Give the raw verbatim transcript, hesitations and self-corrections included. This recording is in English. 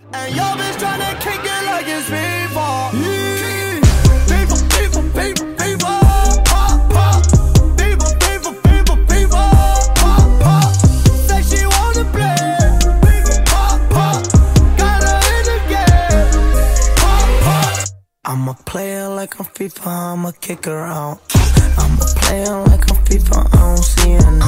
And your bitch tryna kick it like it's FIFA. Yeah. FIFA, FIFA, FIFA, FIFA. Pop, pop. FIFA, FIFA, FIFA, FIFA. Pop, pop. Say she wanna play. FIFA, pop, pop. Got her in the game. Pop, pop. I'm a player like I'm FIFA, I'ma kick her out. I'm a player like I'm FIFA, I don't see her now.